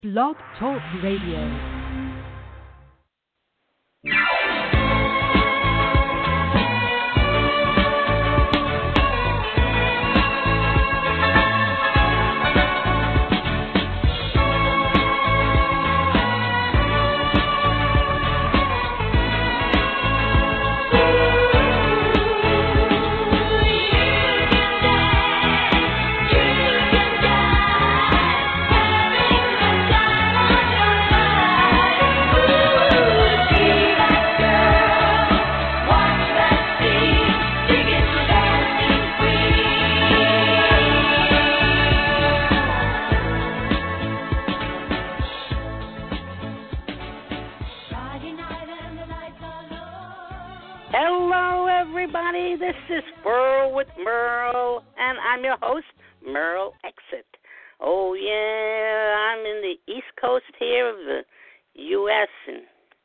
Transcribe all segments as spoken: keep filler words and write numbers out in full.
Blog Talk Radio. This is Burl with Merle, and I'm your host, Merle Exit. Oh, yeah, I'm in the East Coast here of the U S, and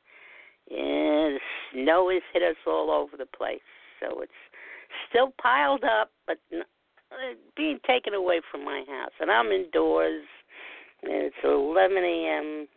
yeah, the snow has hit us all over the place. So it's still piled up, but being taken away from my house. And I'm indoors, and it's eleven a.m.,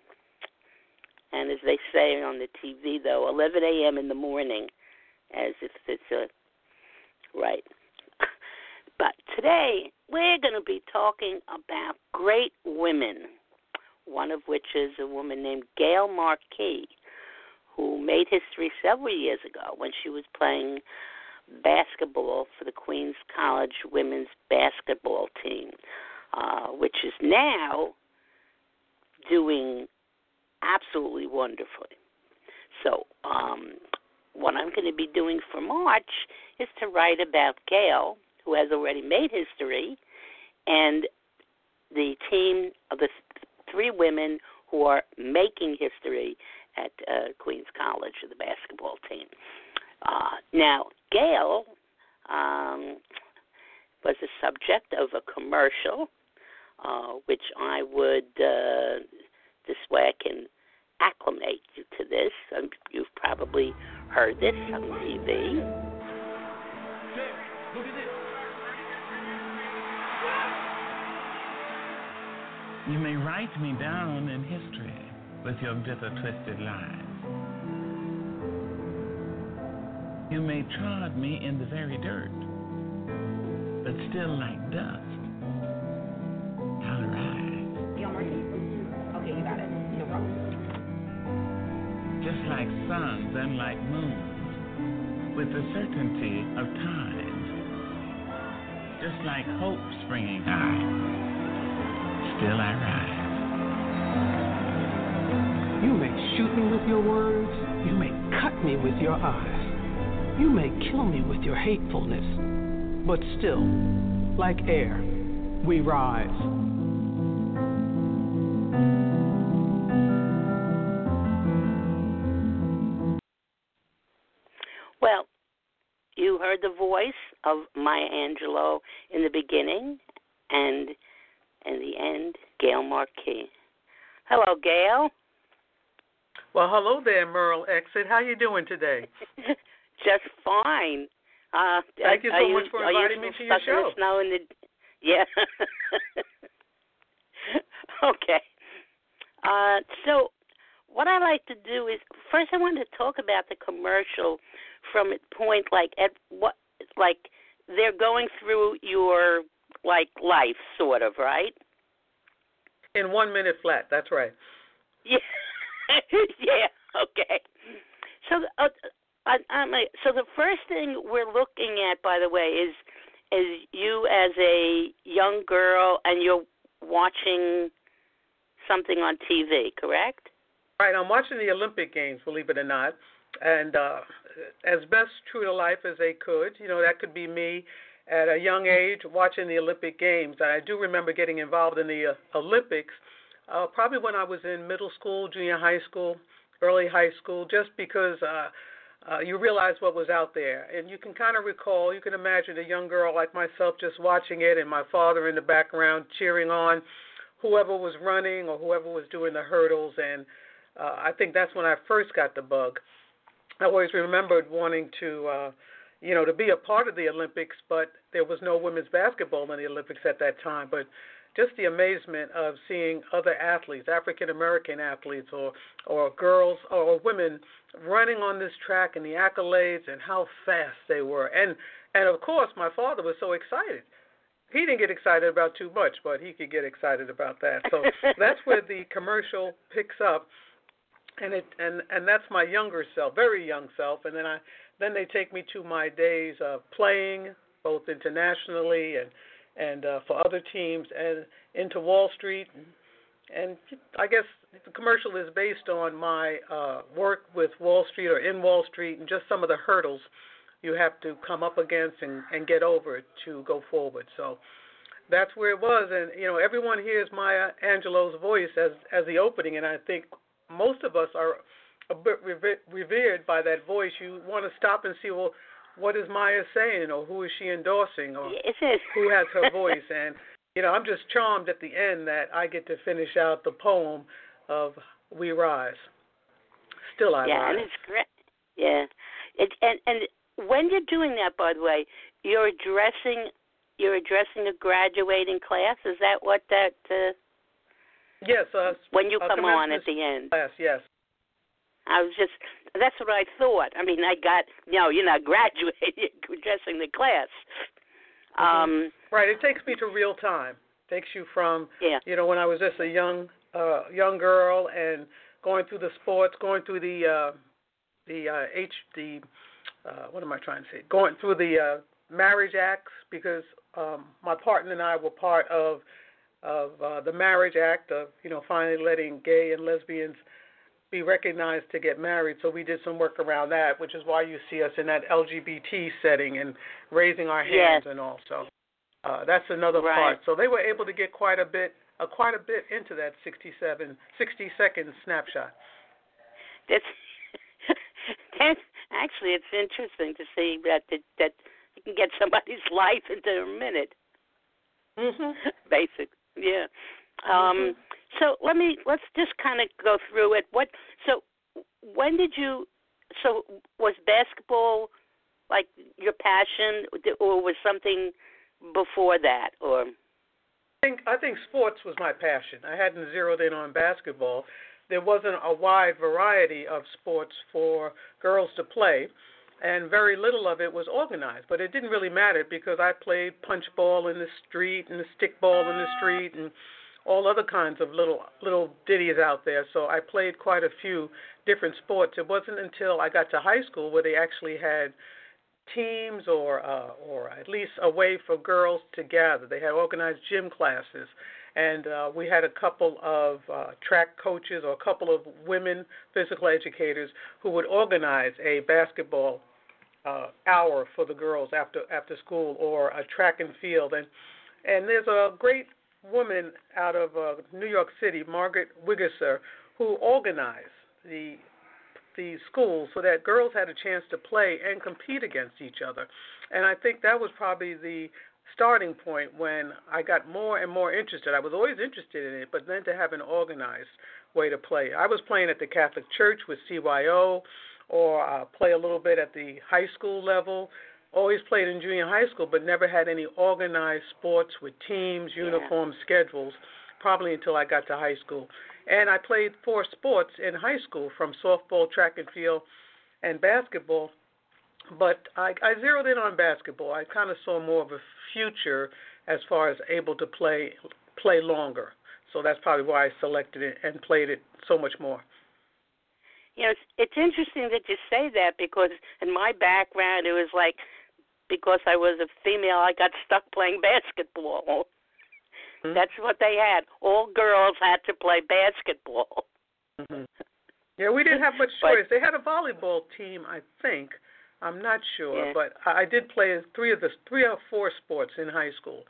and as they say on the T V, though, eleven a.m. in the morning, as if it's a Right. But today we're going to be talking about great women, one of which is a woman named Gail Markey, who made history several years ago when she was playing basketball for the Queens College women's basketball team, uh, which is now doing absolutely wonderfully. So, um, what I'm going to be doing for March is to write about Gail, who has already made history, and the team of the th- three women who are making history at uh, Queens College, the basketball team. Uh, now, Gail um, was the subject of a commercial, uh, which I would, uh, this way I can acclimate you to this. Um, you've probably heard this on T V. Look at this. You may write me down in history with your bitter, twisted lies. You may trod me in the very dirt, but still like dust, I'll rise. Gail Markey? Okay, you got it. No problem. Just like suns and like moons, with the certainty of time. Just like hope springing high, still I rise. You may shoot me with your words, you may cut me with your eyes, you may kill me with your hatefulness, but still, like air, we rise. Well, you heard the voice of Maya Angelou in the beginning, and in the end, Gail Markey. Hello, Gail. Well, hello there, Merle Exit. How you doing today? Just fine. Uh, Thank you so you, much for inviting me to your show. In the snow in the, yeah. Okay. Uh, so what I like to do is, first I wanted to talk about the commercial from a point like at what like they're going through your like life sort of, right? In one minute flat, that's right. Yeah. Yeah, okay. So uh, I, I'm a, so the first thing we're looking at, by the way, is is you as a young girl and you're watching something on T V, correct? Right, I'm watching the Olympic Games, believe it or not, and uh, as best true to life as they could. You know, that could be me at a young age watching the Olympic Games. I do remember getting involved in the uh, Olympics uh, probably when I was in middle school, junior high school, early high school, just because uh, uh, you realize what was out there. And you can kind of recall, you can imagine a young girl like myself just watching it and my father in the background cheering on whoever was running or whoever was doing the hurdles. And uh, I think that's when I first got the bug. I always remembered wanting to, uh, you know, to be a part of the Olympics, but there was no women's basketball in the Olympics at that time. But just the amazement of seeing other athletes, African American athletes, or or girls or women running on this track, and the accolades and how fast they were. And and of course, my father was so excited. He didn't get excited about too much, but he could get excited about that. So that's where the commercial picks up, and it and, and that's my younger self, very young self. And then I then they take me to my days of playing, both internationally and and uh, for other teams, and into Wall Street. And, and I guess the commercial is based on my uh, work with Wall Street or in Wall Street, and just some of the hurdles you have to come up against and, and get over to go forward. So that's where it was. And, you know, everyone hears Maya Angelou's voice as, as the opening, and I think most of us are a bit revered by that voice. You want to stop and see, well, what is Maya saying, or who is she endorsing, or who has her voice? And, you know, I'm just charmed at the end that I get to finish out the poem of We Rise. Still I yeah, Rise. Yeah, and it's great. Yeah. It, and, and when you're doing that, by the way, you're addressing you're addressing a graduating class. Is that what that? Uh, yes. Uh, when you uh, come on at the end. Class, yes. I was just, that's what I thought. I mean, I got, no, you're not graduating, you're addressing the class. Mm-hmm. Um, right, it takes me to real time. It takes you from, yeah. you know, when I was just a young uh, young girl and going through the sports, going through the, uh, the uh, H, the, uh, what am I trying to say, going through the uh, marriage acts, because um, my partner and I were part of, of uh, the marriage act of, you know, finally letting gay and lesbians be recognized to get married. So we did some work around that, which is why you see us in that L G B T setting and raising our hands. Yes. And all. So uh, that's another right. part. So they were able to get quite a bit, uh, quite a bit into that sixty-seven, sixty second snapshot. That's, that's actually, it's interesting to see that that, that you can get somebody's life into a minute. Mm-hmm. Basic, yeah. Um, mm-hmm. So let me let's just kind of go through it. What so when did you? So was basketball like your passion, or was something before that, or? I think I think sports was my passion. I hadn't zeroed in on basketball. There wasn't a wide variety of sports for girls to play, and very little of it was organized. But it didn't really matter because I played punch ball in the street and the stick ball in the street and all other kinds of little little ditties out there. So I played quite a few different sports. It wasn't until I got to high school where they actually had teams or uh, or at least a way for girls to gather. They had organized gym classes, and uh, we had a couple of uh, track coaches or a couple of women physical educators who would organize a basketball uh, hour for the girls after after school, or a track and field. And and there's a great woman out of uh, New York City, Margaret Wiggesser, who organized the the schools so that girls had a chance to play and compete against each other. And I think that was probably the starting point when I got more and more interested. I was always interested in it, but then to have an organized way to play. I was playing at the Catholic Church with C Y O, or uh, play a little bit at the high school level. Always played in junior high school, but never had any organized sports with teams, uniform yeah. schedules, probably until I got to high school. And I played four sports in high school, from softball, track and field, and basketball. But I, I zeroed in on basketball. I kind of saw more of a future as far as able to play play longer. So that's probably why I selected it and played it so much more. You know, it's, it's interesting that you say that, because in my background it was like, because I was a female, I got stuck playing basketball. Mm-hmm. That's what they had. All girls had to play basketball. Mm-hmm. Yeah, we didn't have much choice. But, they had a volleyball team, I think. I'm not sure, yeah. but I did play three of the three or four sports in high school.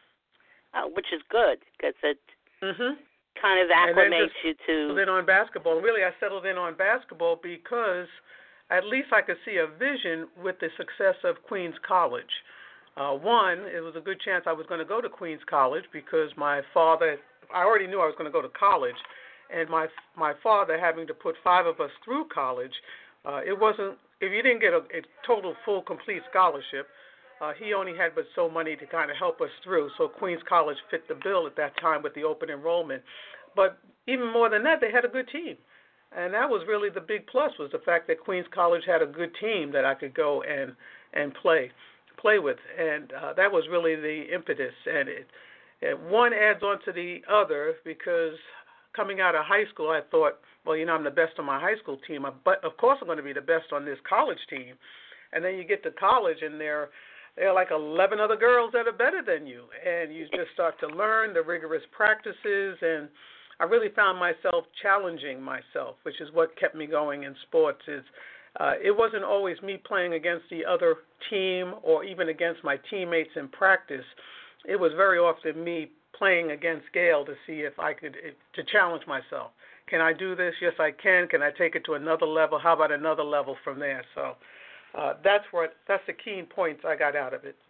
Oh, which is good, because it mm-hmm. kind of acclimates you to. Settled in on basketball. Really, I settled in on basketball because at least I could see a vision with the success of Queens College. Uh, one, it was a good chance I was going to go to Queens College because my father, I already knew I was going to go to college, and my my father having to put five of us through college, uh, it wasn't, if you didn't get a, a total, full, complete scholarship, uh, he only had but so money to kind of help us through. So Queens College fit the bill at that time with the open enrollment. But even more than that, they had a good team. And that was really the big plus, was the fact that Queens College had a good team that I could go and and play play with. And uh, that was really the impetus. And it, it one adds on to the other, because coming out of high school, I thought, well, you know, I'm the best on my high school team, but of course I'm going to be the best on this college team. And then you get to college, and there, there are like eleven other girls that are better than you, and you just start to learn the rigorous practices. And I really found myself challenging myself, which is what kept me going in sports. Is uh, it wasn't always me playing against the other team or even against my teammates in practice. It was very often me playing against Gail to see if I could, to challenge myself. Can I do this? Yes, I can. Can I take it to another level? How about another level from there? So uh, that's what that's the key points I got out of it.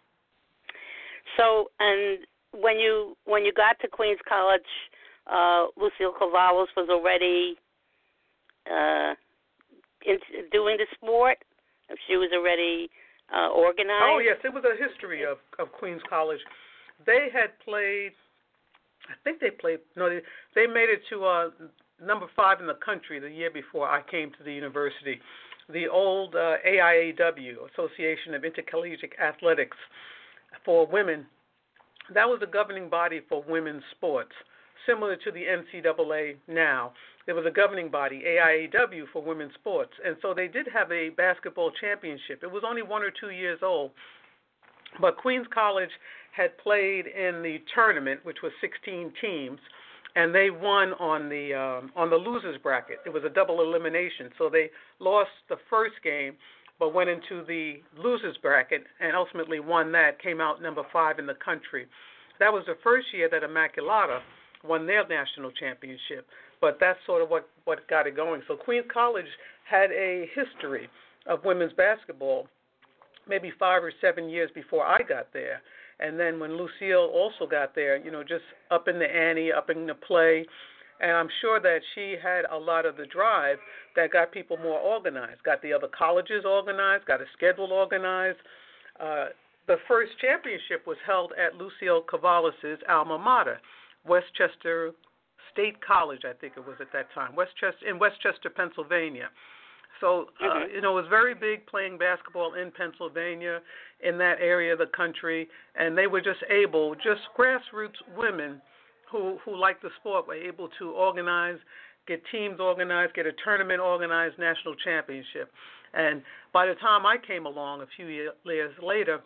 So, and when you when you got to Queens College, uh, Lucille Cavalos was already uh, in, doing the sport. She was already uh, organized. Oh yes, it was a history of, of Queens College. They had played. I think they played. No, they, they made it to uh, number five in the country the year before I came to the university. The old uh, A I A W, Association of Intercollegiate Athletics for Women, that was the governing body for women's sports, similar to the N C double A now. There was a governing body, A I A W, for women's sports, and so they did have a basketball championship. It was only one or two years old, but Queens College had played in the tournament, which was sixteen teams, and they won on the um, on the losers bracket. It was a double elimination, so they lost the first game, but went into the losers bracket and ultimately won that. Came out number five in the country. That was the first year that Immaculata won their national championship, but that's sort of what what got it going. So Queens College had a history of women's basketball, maybe five or seven years before I got there. And then when Lucille also got there, you know, just up in the ante, up in the play, and I'm sure that she had a lot of the drive that got people more organized, got the other colleges organized, got a schedule organized. Uh, the first championship was held at Lucille Cavalos' alma mater, Westchester State College, I think it was at that time, Westchester in Westchester, Pennsylvania. So, uh, mm-hmm. you know, it was very big playing basketball in Pennsylvania, in that area of the country, and they were just able, just grassroots women who, who liked the sport were able to organize, get teams organized, get a tournament organized, national championship. And by the time I came along a few years later,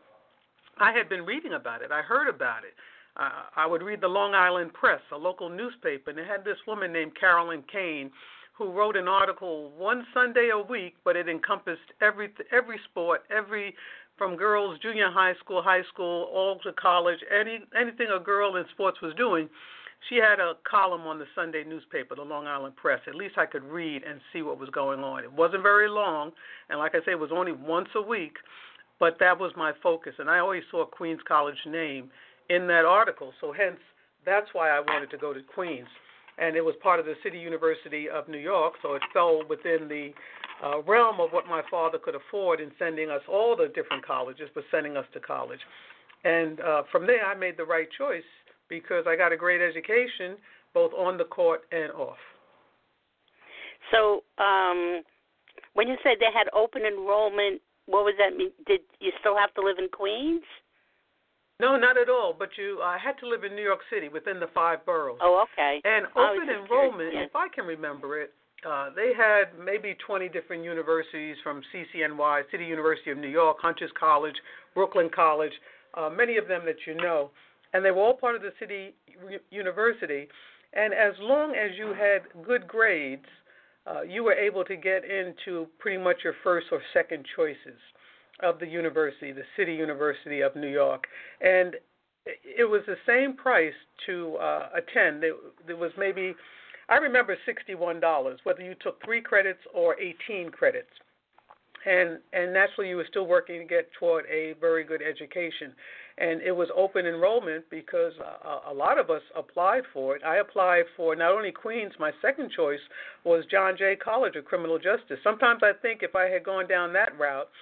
I had been reading about it. I heard about it. Uh, I would read the Long Island Press, a local newspaper, and it had this woman named Carolyn Kane, who wrote an article one Sunday a week, but it encompassed every every sport, every from girls, junior high school, high school, all to college, any anything a girl in sports was doing. She had a column on the Sunday newspaper, the Long Island Press. At least I could read and see what was going on. It wasn't very long, and like I say, it was only once a week, but that was my focus, and I always saw Queens College name in that article, so hence that's why I wanted to go to Queens. And it was part of the City University of New York, so it fell within the uh, realm of what my father could afford in sending us all the different colleges, but sending us to college. And uh, from there, I made the right choice because I got a great education, both on the court and off. So um, when you said they had open enrollment, what was that mean? Did you still have to live in Queens? No, not at all. But you uh, had to live in New York City within the five boroughs. Oh, okay. And open enrollment, yeah. if I can remember it, uh, they had maybe twenty different universities from C C N Y, City University of New York, Hunter's College, Brooklyn College, uh, many of them that you know. And they were all part of the City University. And as long as you had good grades, uh, you were able to get into pretty much your first or second choices of the university, the City University of New York. And it was the same price to uh, attend. There, there was maybe, I remember sixty-one dollars, whether you took three credits or eighteen credits. And and naturally you were still working to get toward a very good education. And it was open enrollment because a, a lot of us applied for it. I applied for not only Queens, my second choice was John Jay College of Criminal Justice. Sometimes I think if I had gone down that route,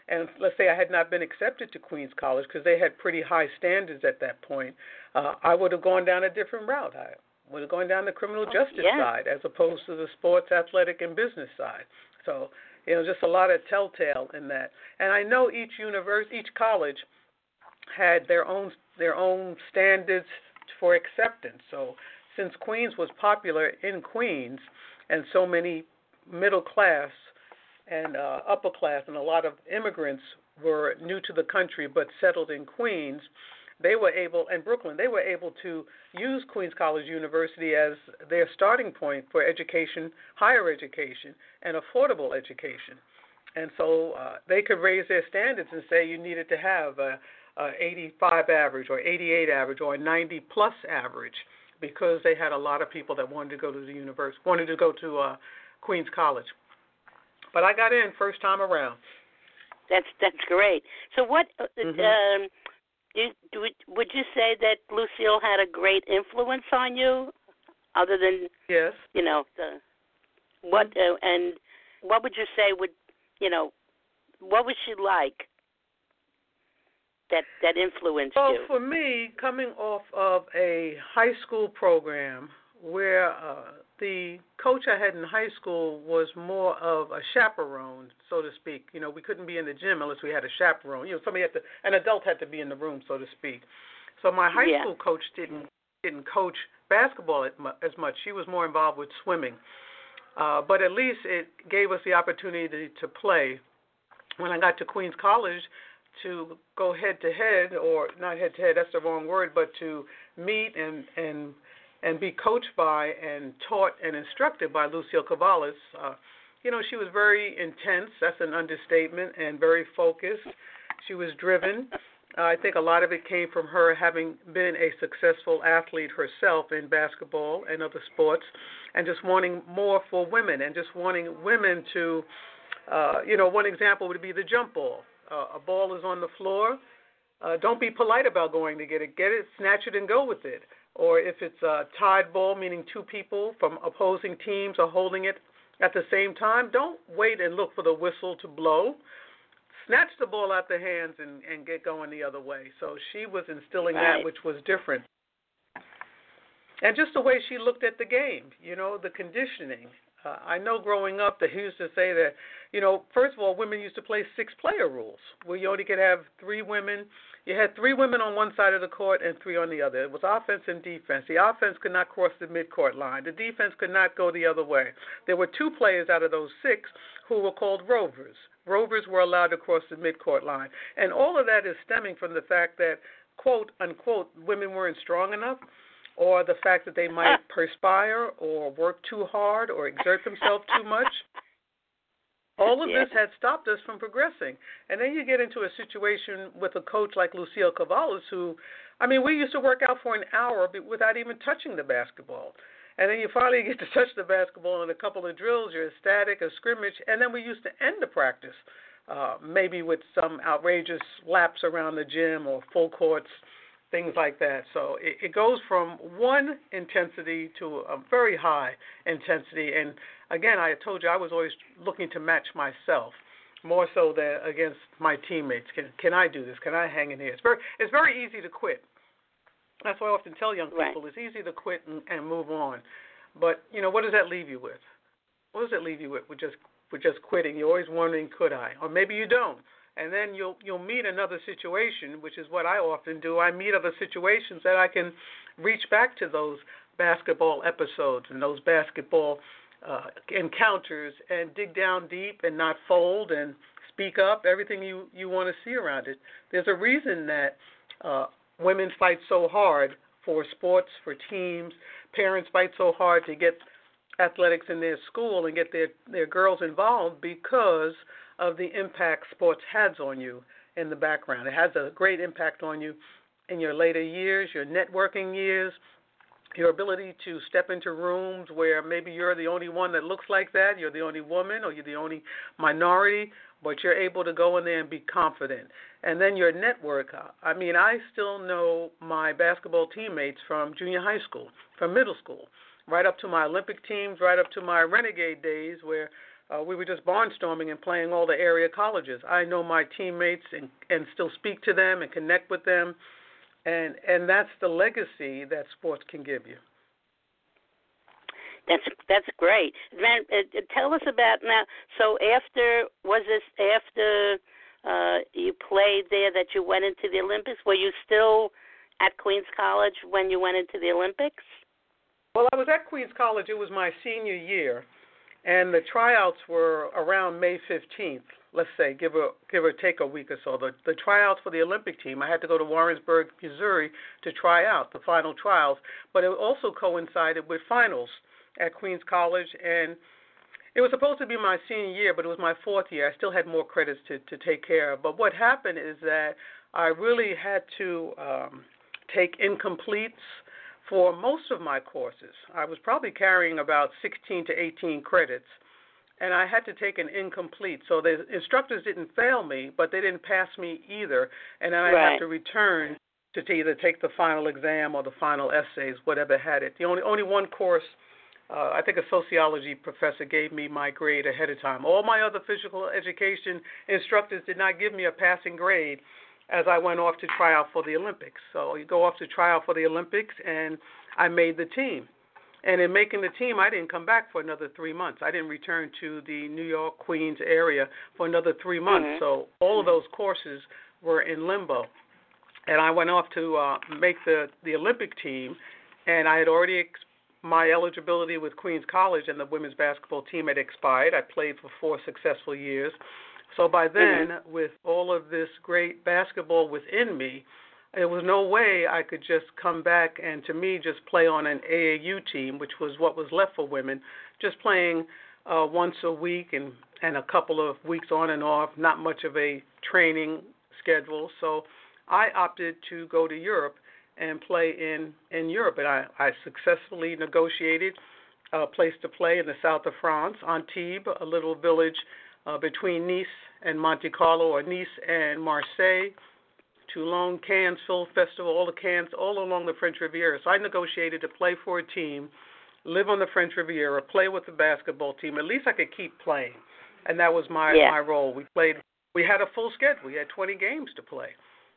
and let's say I had not been accepted to Queens College because they had pretty high standards at that point, uh, I would have gone down a different route. I would have gone down the criminal oh, justice yeah. side as opposed to the sports, athletic, and business side. So, you know, just a lot of telltale in that. And I know each university, each college had their own their own standards for acceptance. So since Queens was popular in Queens and so many middle class and uh, upper class and a lot of immigrants were new to the country but settled in Queens, they were able, and Brooklyn, they were able to use Queens College University as their starting point for education, higher education, and affordable education. And so uh, they could raise their standards and say you needed to have a, a eighty-five average or eighty-eight average or a ninety plus average because they had a lot of people that wanted to go to the university, wanted to go to uh, Queens College. But I got in first time around. That's that's great. So what uh, mm-hmm. um, do, do, would you say that Lucille had a great influence on you, other than yes, you know the what uh, and what would you say would you know what was she like that that influenced well, you? Well, for me, coming off of a high school program where uh, the coach I had in high school was more of a chaperone, so to speak. You know, we couldn't be in the gym unless we had a chaperone. You know, somebody had to, an adult had to be in the room, so to speak. So my high yeah. school coach didn't didn't coach basketball as much. She was more involved with swimming. Uh, but at least it gave us the opportunity to play. When I got to Queens College, to go head to head, or not head to head, that's the wrong word, but to meet and and and be coached by and taught and instructed by Lucille Cavallis. Uh, you know, she was very intense, that's an understatement, and very focused. She was driven. Uh, I think a lot of it came from her having been a successful athlete herself in basketball and other sports, and just wanting more for women, and just wanting women to, uh, you know, one example would be the jump ball. Uh, a ball is on the floor. Uh, don't be polite about going to get it. Get it, snatch it, and go with it. Or if it's a tied ball, meaning two people from opposing teams are holding it at the same time, don't wait and look for the whistle to blow. Snatch the ball out the hands and, and get going the other way. So she was instilling right. that, which was different. And just the way she looked at the game, you know, the conditioning. Uh, I know growing up they used to say that, you know, first of all, women used to play six-player rules, where you only could have three women. You had three women on one side of the court and three on the other. It was offense and defense. The offense could not cross the midcourt line. The defense could not go the other way. There were two players out of those six who were called rovers. Rovers were allowed to cross the midcourt line. And all of that is stemming from the fact that, quote, unquote, women weren't strong enough, or the fact that they might perspire or work too hard or exert themselves too much. All of yeah. this had stopped us from progressing. And then you get into a situation with a coach like Lucille Cavallis who, I mean, we used to work out for an hour without even touching the basketball. And then you finally get to touch the basketball in a couple of drills, you're static, a scrimmage, and then we used to end the practice, uh, maybe with some outrageous laps around the gym or full courts, things like that. So it, it goes from one intensity to a very high intensity. And again, I told you I was always looking to match myself more so than against my teammates. Can can I do this? Can I hang in here? It's very it's very easy to quit. That's why I often tell young people right. it's easy to quit and, and move on. But you know, what does that leave you with? What does it leave you with? With just with just quitting? You're always wondering, could I? Or maybe you don't. And then you'll you'll meet another situation, which is what I often do. I meet other situations that I can reach back to those basketball episodes and those basketball uh, encounters and dig down deep and not fold and speak up, everything you, you want to see around it. There's a reason that uh, women fight so hard for sports, for teams. Parents fight so hard to get athletics in their school and get their, their girls involved because of the impact sports has on you in the background. It has a great impact on you in your later years, your networking years, your ability to step into rooms where maybe you're the only one that looks like that, you're the only woman or you're the only minority, but you're able to go in there and be confident. And then your network. I mean, I still know my basketball teammates from junior high school, from middle school, right up to my Olympic teams, right up to my Renegade days where uh, we were just barnstorming and playing all the area colleges. I know my teammates and, and still speak to them and connect with them, and and that's the legacy that sports can give you. That's that's great. Then uh, tell us about now. So after was this after uh, you played there that you went into the Olympics? Were you still at Queens College when you went into the Olympics? Well, I was at Queens College. It was my senior year, and the tryouts were around May fifteenth. Let's say, give or give or take a week or so. The the tryouts for the Olympic team, I had to go to Warrensburg, Missouri, to try out the final trials. But it also coincided with finals at Queens College, and it was supposed to be my senior year, but it was my fourth year. I still had more credits to, to take care of. But what happened is that I really had to um, take incompletes for most of my courses. I was probably carrying about sixteen to eighteen credits, and I had to take an incomplete. So the instructors didn't fail me, but they didn't pass me either, and then I right. had to return to either take the final exam or the final essays, whatever had it. The only only one course, Uh, I think a sociology professor gave me my grade ahead of time. All my other physical education instructors did not give me a passing grade as I went off to try out for the Olympics. So you go off to try out for the Olympics, and I made the team. And in making the team, I didn't come back for another three months. I didn't return to the New York, Queens area for another three months. Mm-hmm. So all of those courses were in limbo. And I went off to uh, make the, the Olympic team, and I had already ex- my eligibility with Queens College and the women's basketball team had expired. I played for four successful years. So by then, mm-hmm. with all of this great basketball within me, there was no way I could just come back and, to me, just play on an A A U team, which was what was left for women, just playing uh, once a week and, and a couple of weeks on and off, not much of a training schedule. So I opted to go to Europe and play in, in Europe. And I, I successfully negotiated a place to play in the south of France, Antibes, a little village uh, between Nice and Monte Carlo, or Nice and Marseille, Toulon, Cannes Film Festival, all the Cannes, all along the French Riviera. So I negotiated to play for a team, live on the French Riviera, play with the basketball team. At least I could keep playing. And that was my, yeah. my role. We played, we had a full schedule. We had twenty games to play.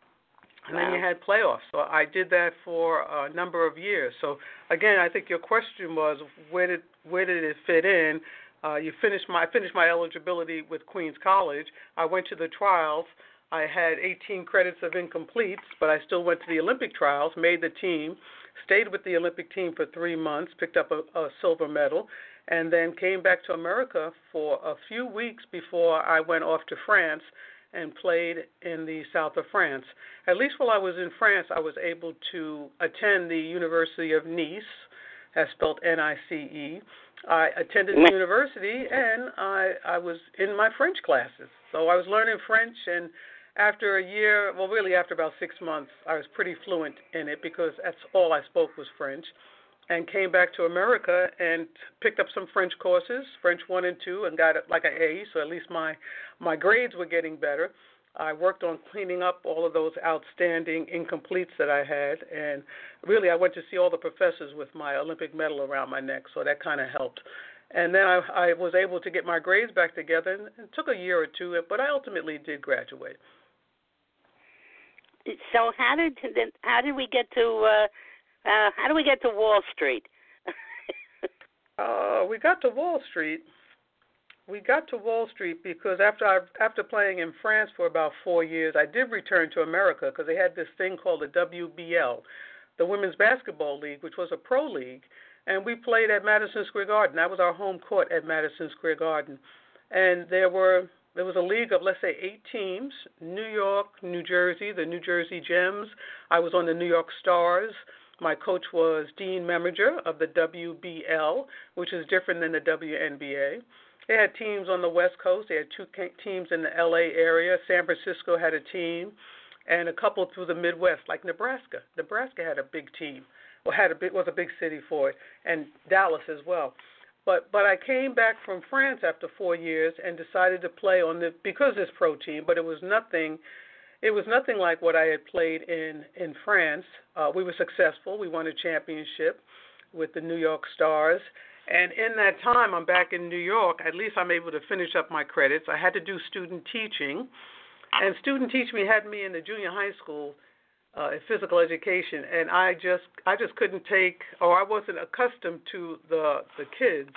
And wow. then you had playoffs. So I did that for a number of years. So, again, I think your question was, where did where did it fit in? Uh, you finished my I finished my eligibility with Queens College. I went to the trials. I had eighteen credits of incompletes, but I still went to the Olympic trials, made the team, stayed with the Olympic team for three months, picked up a, a silver medal, and then came back to America for a few weeks before I went off to France and played in the south of France. At least while I was in France, I was able to attend the University of Nice, as spelled N I C E. I attended the university, and I, I was in my French classes. So I was learning French, and after a year, well, really after about six months, I was pretty fluent in it because that's all I spoke was French, and came back to America and picked up some French courses, French one and two, and got like an A, so at least my, my grades were getting better. I worked on cleaning up all of those outstanding incompletes that I had, and really I went to see all the professors with my Olympic medal around my neck, so that kind of helped. And then I, I was able to get my grades back together, and it took a year or two, but I ultimately did graduate. So how did how did we get to uh, uh, how do we get to Wall Street? uh, we got to Wall Street. We got to Wall Street because after I, after playing in France for about four years, I did return to America because they had this thing called the W B L, the Women's Basketball League, which was a pro league, and we played at Madison Square Garden. That was our home court at Madison Square Garden, and there were there was a league of, let's say, eight teams: New York, New Jersey, the New Jersey Gems. I was on the New York Stars. My coach was Dean Meminger of the W B L, which is different than the W N B A. They had teams on the West Coast. They had two teams in the L A area. San Francisco had a team, and a couple through the Midwest, like Nebraska. Nebraska had a big team, or had a big, was a big city for it, and Dallas as well. But but I came back from France after four years and decided to play on the because this pro team. But it was nothing. It was nothing like what I had played in in France. Uh, we were successful. We won a championship with the New York Stars. And in that time, I'm back in New York. At least I'm able to finish up my credits. I had to do student teaching, and student teaching had me in the junior high school uh, in physical education, and I just I just couldn't take, or I wasn't accustomed to the the kids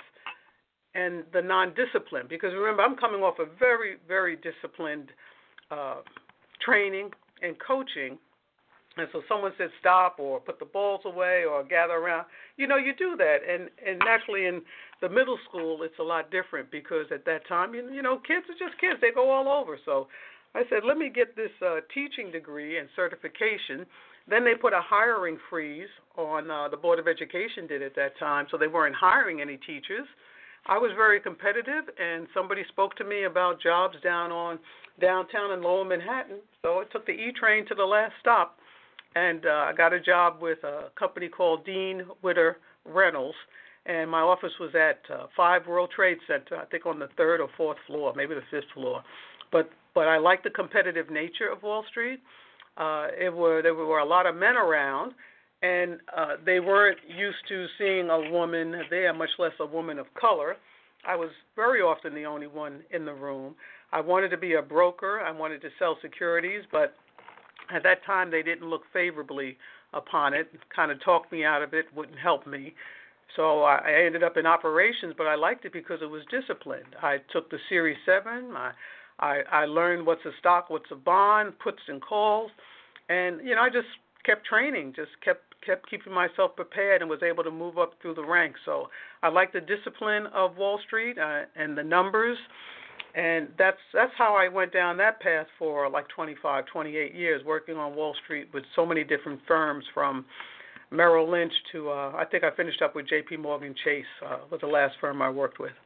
and the non-discipline. Because remember, I'm coming off a very very disciplined uh, training and coaching. And so someone said stop or put the balls away or gather around. You know, you do that. And, and naturally in the middle school, it's a lot different because at that time, you, you know, kids are just kids. They go all over. So I said, let me get this uh, teaching degree and certification. Then they put a hiring freeze on uh, the Board of Education did at that time, so they weren't hiring any teachers. I was very competitive, and somebody spoke to me about jobs down on downtown in Lower Manhattan. So I took the E-train to the last stop. And uh, I got a job with a company called Dean Witter Reynolds, and my office was at uh, five World Trade Center, I think on the third or fourth floor, maybe the fifth floor. But but I liked the competitive nature of Wall Street. Uh, it were there were a lot of men around, and uh, they weren't used to seeing a woman there, much less a woman of color. I was very often the only one in the room. I wanted to be a broker. I wanted to sell securities, but at that time, they didn't look favorably upon it, kind of talked me out of it, wouldn't help me. So I ended up in operations, but I liked it because it was disciplined. I took the Series seven. I, I, I learned what's a stock, what's a bond, puts and calls. And, you know, I just kept training, just kept kept keeping myself prepared and was able to move up through the ranks. So I like the discipline of Wall Street uh, and the numbers. And that's that's how I went down that path for like twenty-five, twenty-eight years, working on Wall Street with so many different firms, from Merrill Lynch to uh, I think I finished up with J P Morgan Chase, uh, was the last firm I worked with.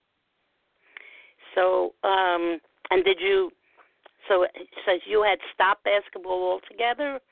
So, um, and did you? So, so you had stopped basketball altogether?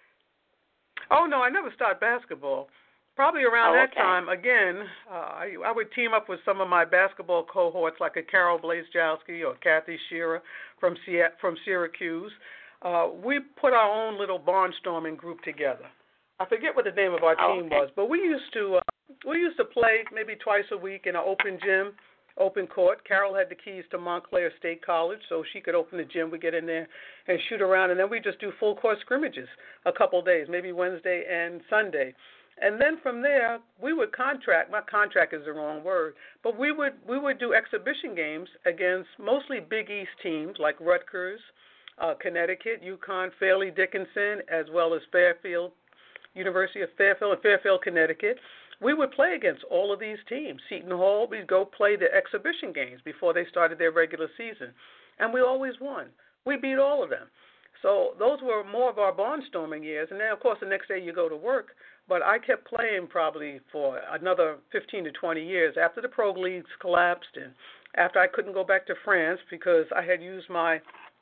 Oh no, I never stopped basketball. Probably around oh, that okay. time, again, uh, I, I would team up with some of my basketball cohorts, like a Carol Blazejowski or Kathy Shearer from from Syracuse. Uh, we put our own little barnstorming group together. I forget what the name of our team okay. was, but we used to uh, we used to play maybe twice a week in an open gym, open court. Carol had the keys to Montclair State College, so she could open the gym. We get in there and shoot around, and then we just do full court scrimmages a couple days, maybe Wednesday and Sunday. And then from there, we would contract, not contract is the wrong word, but we would we would do exhibition games against mostly Big East teams like Rutgers, uh, Connecticut, UConn, Fairleigh Dickinson, as well as Fairfield, University of Fairfield, and Fairfield, Connecticut. We would play against all of these teams. Seton Hall, we'd go play the exhibition games before they started their regular season. And we always won. We beat all of them. So those were more of our barnstorming years. And then, of course, the next day you go to work. But I kept playing probably for another fifteen to twenty years after the pro leagues collapsed and after I couldn't go back to France because I had used my,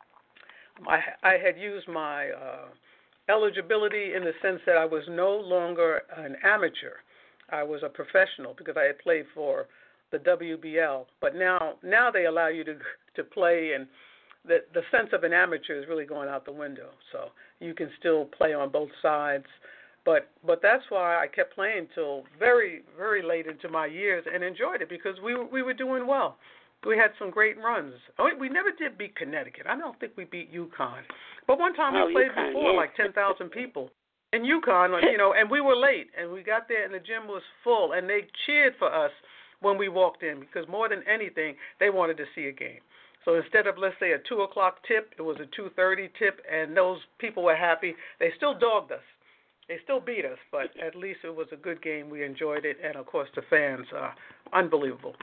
my I had used my uh, eligibility in the sense that I was no longer an amateur. I was a professional because I had played for the W B L. But now now they allow you to to play, and the the sense of an amateur is really going out the window. So you can still play on both sides. But but that's why I kept playing till very, very late into my years and enjoyed it because we we were doing well. We had some great runs. Oh, we never did beat Connecticut. I don't think we beat UConn. But one time oh, we played UConn, before yeah. like ten thousand people in UConn, you know, and we were late. And we got there and the gym was full. And they cheered for us when we walked in because more than anything, they wanted to see a game. So instead of, let's say, a two o'clock tip, it was a two thirty tip, and those people were happy. They still dogged us. They still beat us, but at least it was a good game. We enjoyed it, and, of course, the fans are unbelievable.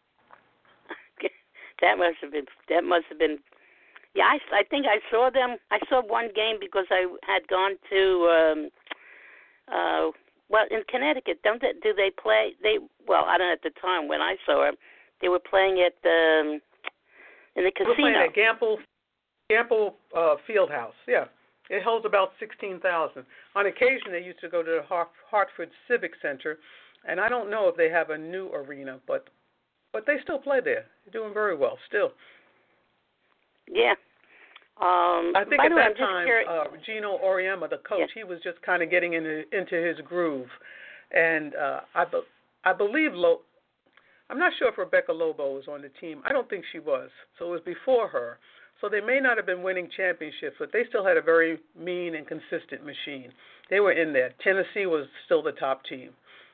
That must have been, that must have been, yeah, I, I think I saw them. I saw one game because I had gone to, um, uh, well, in Connecticut, don't they, do they play, they, well, I don't know at the time when I saw them, they were playing at the, in the casino. We're playing at Gamble, Gamble uh, Fieldhouse, yeah. It holds about sixteen thousand. On occasion, they used to go to the Hartford Civic Center, and I don't know if they have a new arena, but but they still play there. They're doing very well still. Yeah. Um, I think by at the way, that I'm just time, curious. uh, Gino Auriemma, the coach, yeah. he was just kind of getting into into his groove, and uh, I be, I believe Lo, I'm not sure if Rebecca Lobo was on the team. I don't think she was. So it was before her. So they may not have been winning championships, but they still had a very mean and consistent machine. They were in there. Tennessee was still the top team.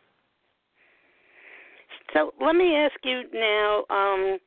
So let me ask you now, um,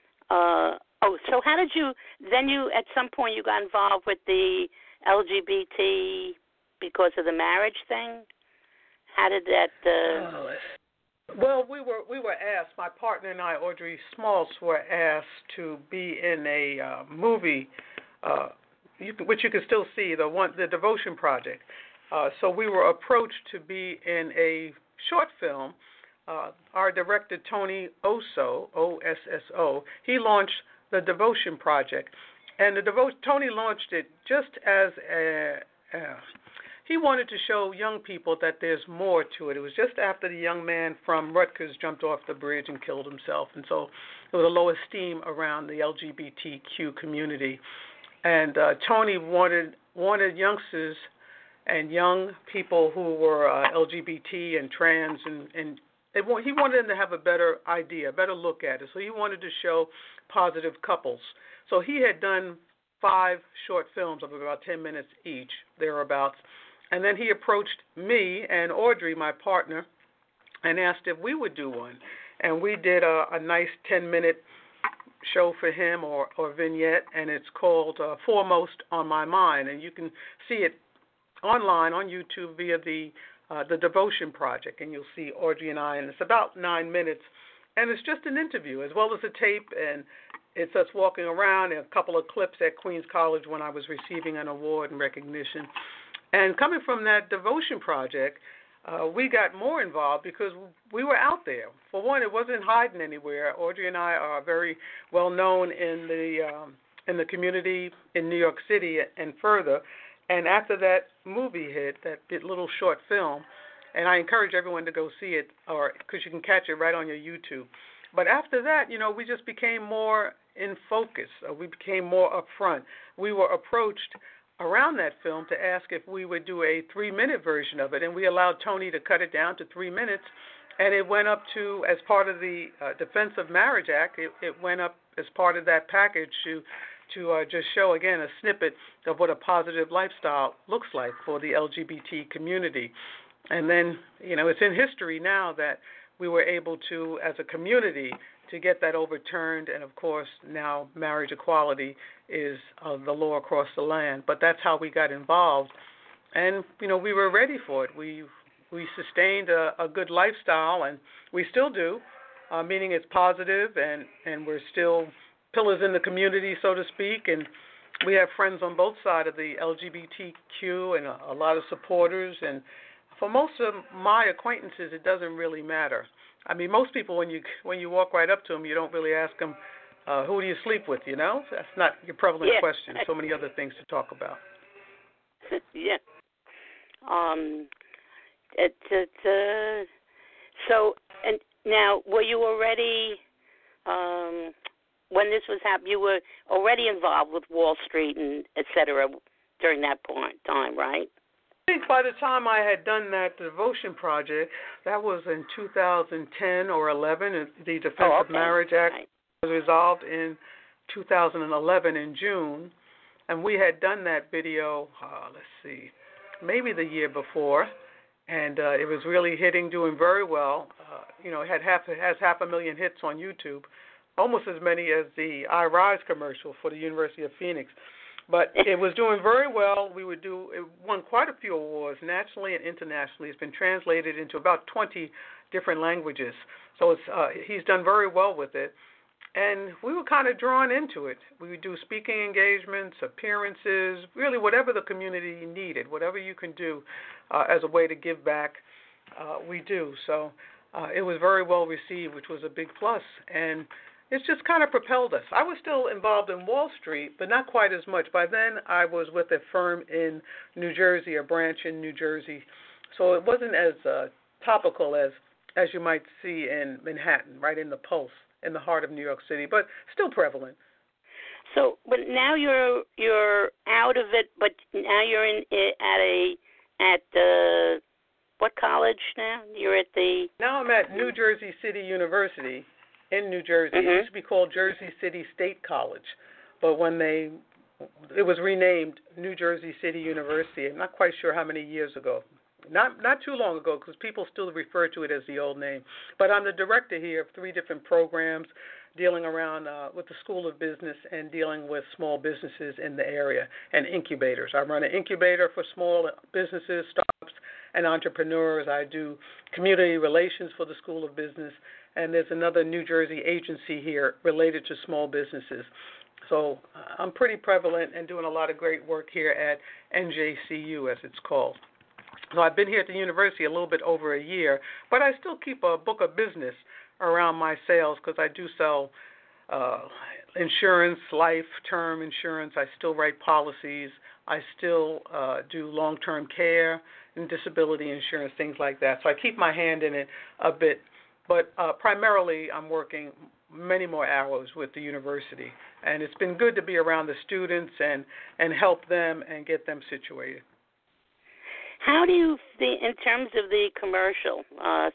uh, oh, so how did you, then you, at some point you got involved with the L G B T because of the marriage thing? How did that, uh... Oh, well, we were we were asked, my partner and I, Audrey Smaltz, were asked to be in a uh, movie, uh, you, which you can still see, the one, the Devotion Project. Uh, so we were approached to be in a short film. Uh, our director, Tony Osso, O S S O, he launched the Devotion Project. And the Devo- Tony launched it just as a... a He wanted to show young people that there's more to it. It was just after the young man from Rutgers jumped off the bridge and killed himself, and so there was a low esteem around the L G B T Q community. And uh, Tony wanted wanted youngsters and young people who were uh, L G B T and trans, and, and they, he wanted them to have a better idea, a better look at it. So he wanted to show positive couples. So he had done five short films of about ten minutes each, thereabouts. And then he approached me and Audrey, my partner, and asked if we would do one. And we did a, a nice ten-minute show for him, or, or vignette, and it's called uh, Foremost on My Mind. And you can see it online on YouTube via the uh, the Devotion Project, and you'll see Audrey and I, and it's about nine minutes. And it's just an interview as well as a tape, and it's us walking around, and a couple of clips at Queens College when I was receiving an award and recognition. And coming from that Devotion Project, uh, we got more involved because we were out there. For one, it wasn't hiding anywhere. Audrey and I are very well known in the um, in the community in New York City and further. And after that movie hit, that little short film, and I encourage everyone to go see it, or because you can catch it right on your YouTube. But after that, you know, we just became more in focus. Uh, we became more upfront. We were approached around that film to ask if we would do a three-minute version of it, and we allowed Tony to cut it down to three minutes, and it went up to, as part of the uh, Defense of Marriage Act, it, it went up as part of that package to to uh, just show, again, a snippet of what a positive lifestyle looks like for the L G B T community. And then, you know, it's in history now that we were able to, as a community, to get that overturned, and of course now marriage equality is uh, the law across the land. But that's how we got involved, and you know we were ready for it. We we sustained a, a good lifestyle, and we still do, uh, meaning it's positive, and and we're still pillars in the community, so to speak, and we have friends on both sides of the L G B T Q and a, a lot of supporters. And for most of my acquaintances, it doesn't really matter. I mean, most people, when you when you walk right up to them, you don't really ask them, uh, who do you sleep with, you know? That's not your prevalent yeah. question. So many other things to talk about. yeah. Um. It, it, uh, so, and now, were you already, um, when this was happening, you were already involved with Wall Street and et cetera during that point time, right? I think by the time I had done that Devotion Project, that was in two thousand ten or eleven, and the Defense oh, okay. of Marriage Act right. was resolved in two thousand eleven in June, and we had done that video, uh, let's see, maybe the year before, and uh, it was really hitting, doing very well. Uh, you know, it had half, it has half a million hits on YouTube, almost as many as the I Rise commercial for the University of Phoenix. But it was doing very well. We would do, it won quite a few awards nationally and internationally. It's been translated into about twenty different languages. So it's, uh, he's done very well with it. And we were kind of drawn into it. We would do speaking engagements, appearances, really whatever the community needed, whatever you can do uh, as a way to give back, uh, we do. So uh, it was very well received, which was a big plus. And it's just kind of propelled us. I was still involved in Wall Street, but not quite as much. By then, I was with a firm in New Jersey, a branch in New Jersey. So it wasn't as uh, topical as, as you might see in Manhattan, right in the pulse, in the heart of New York City, but still prevalent. So, but now you're you're out of it, but now you're in at a at the what college now? You're at the now I'm at New Jersey City University. in New Jersey. Mm-hmm. It used to be called Jersey City State College, but when they it was renamed New Jersey City University. I'm not quite sure how many years ago. Not not too long ago, because people still refer to it as the old name. But I'm the director here of three different programs dealing around uh, with the School of Business and dealing with small businesses in the area and incubators. I run an incubator for small businesses, startups, and entrepreneurs. I do community relations for the School of Business, and there's another New Jersey agency here related to small businesses. So uh, I'm pretty prevalent and doing a lot of great work here at N J C U, as it's called. So I've been here at the university a little bit over a year, but I still keep a book of business around my sales because I do sell uh, insurance, life, term insurance. I still write policies. I still uh, do long-term care and disability insurance, things like that. So I keep my hand in it a bit, but uh, primarily I'm working many more hours with the university, and it's been good to be around the students and, and help them and get them situated. How do you think, in terms of the commercial, uh,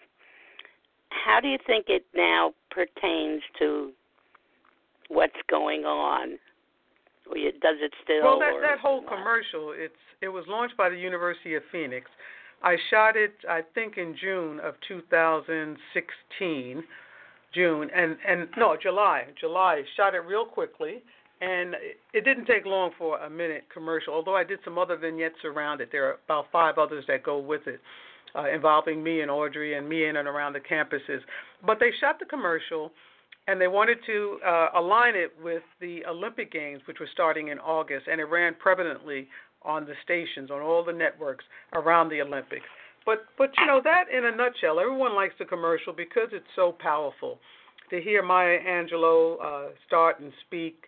how do you think it now pertains to what's going on? Or you, does it still? Well, that, or that whole not? commercial, it's it was launched by the University of Phoenix. I shot it, I think, in June of two thousand sixteen, June, and, and no, July, July. Shot it real quickly. And it didn't take long for a minute commercial, although I did some other vignettes around it. There are about five others that go with it, uh, involving me and Audrey and me in and around the campuses. But they shot the commercial, and they wanted to uh, align it with the Olympic Games, which were starting in August, and it ran prevalently on the stations, on all the networks around the Olympics. But, but you know, that in a nutshell, everyone likes the commercial because it's so powerful. To hear Maya Angelou uh, start and speak,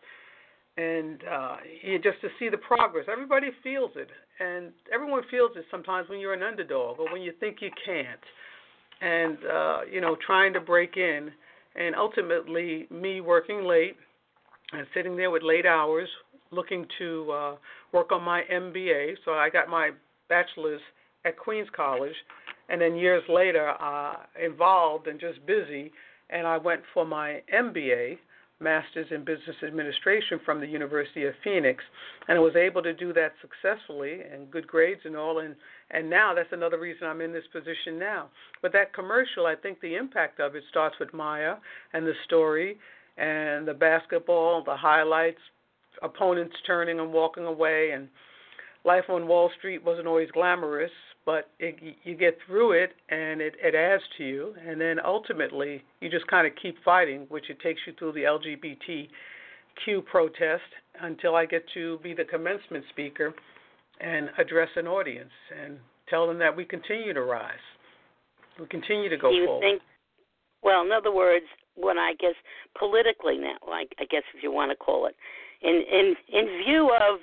and uh, just to see the progress. Everybody feels it, and everyone feels it sometimes when you're an underdog or when you think you can't, and, uh, you know, trying to break in, and ultimately me working late and sitting there with late hours looking to uh, work on my M B A. So I got my bachelor's at Queens College, and then years later uh, involved and just busy, and I went for my M B A, Master's in Business Administration from the University of Phoenix, and I was able to do that successfully and good grades and all, and, and now that's another reason I'm in this position now. But that commercial, I think the impact of it starts with Maya and the story and the basketball, the highlights, opponents turning and walking away, and life on Wall Street wasn't always glamorous, but it, you get through it, and it, it adds to you, and then ultimately you just kind of keep fighting, which it takes you through the L G B T Q protest until I get to be the commencement speaker and address an audience and tell them that we continue to rise. We continue to go Do you forward. think, well, in other words, when I guess politically now, like I guess if you want to call it, in in, in view of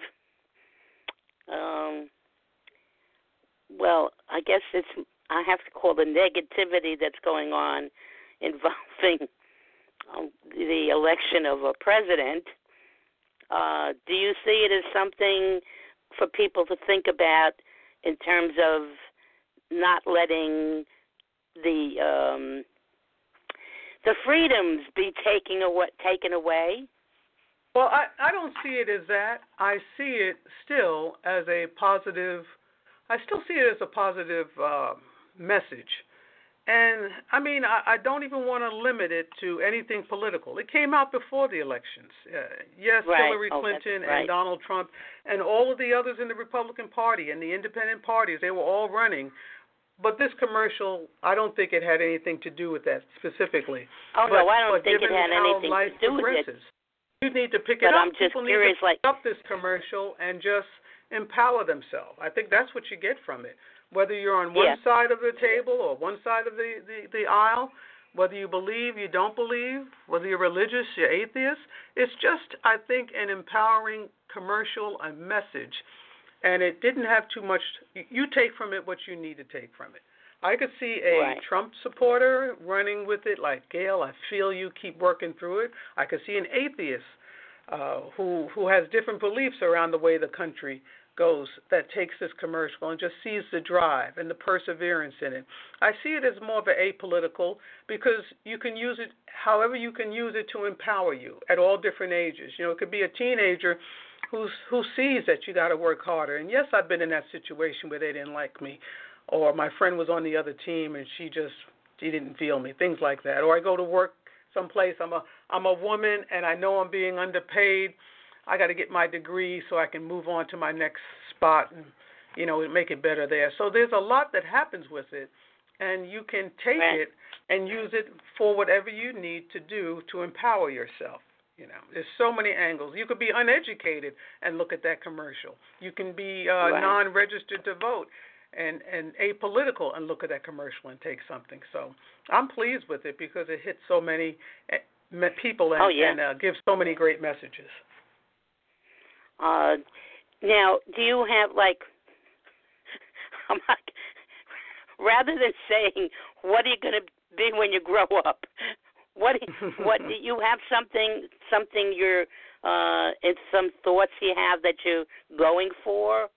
um, well, I guess it's, I have to call the negativity that's going on involving um, the election of a president. Uh, do you see it as something for people to think about in terms of not letting the um, the freedoms be taken away, taken away? Well, I, I don't see it as that. I see it still as a positive I still see it as a positive uh, message. And, I mean, I, I don't even want to limit it to anything political. It came out before the elections. Uh, yes, right. Hillary oh, Clinton right. and Donald Trump and all of the others in the Republican Party and the independent parties, they were all running. But this commercial, I don't think it had anything to do with that specifically. Oh, but, no, I don't but think it had anything life to do progresses, with it. You need to pick it but up. I'm just People curious, need to like, pick up this commercial and just empower themselves. I think that's what you get from it. Whether you're on one yeah. side of the table or one side of the, the, the aisle, whether you believe, you don't believe, whether you're religious, you're atheist, it's just, I think, an empowering commercial, a message. And it didn't have too much, you take from it what you need to take from it. I could see a right. Trump supporter running with it like, Gail, I feel you, keep working through it. I could see an atheist uh, who who has different beliefs around the way the country goes that takes this commercial and just sees the drive and the perseverance in it. I see it as more of an apolitical because you can use it however you can use it to empower you at all different ages. You know, it could be a teenager who's who sees that you got to work harder. And yes, I've been in that situation where they didn't like me, or my friend was on the other team and she just she didn't feel me, things like that. Or I go to work someplace, I'm a I'm a woman and I know I'm being underpaid. I got to get my degree so I can move on to my next spot and, you know, make it better there. So there's a lot that happens with it, and you can take right. it and use it for whatever you need to do to empower yourself. You know, there's so many angles. You could be uneducated and look at that commercial. You can be uh, right. non-registered to vote and, and apolitical and look at that commercial and take something. So I'm pleased with it because it hits so many people and, oh, yeah. and uh, gives so many great messages. Uh, now, do you have, like, I'm not, rather than saying, what are you going to be when you grow up, what what do you have something, something you're, uh, it's some thoughts you have that you're going for?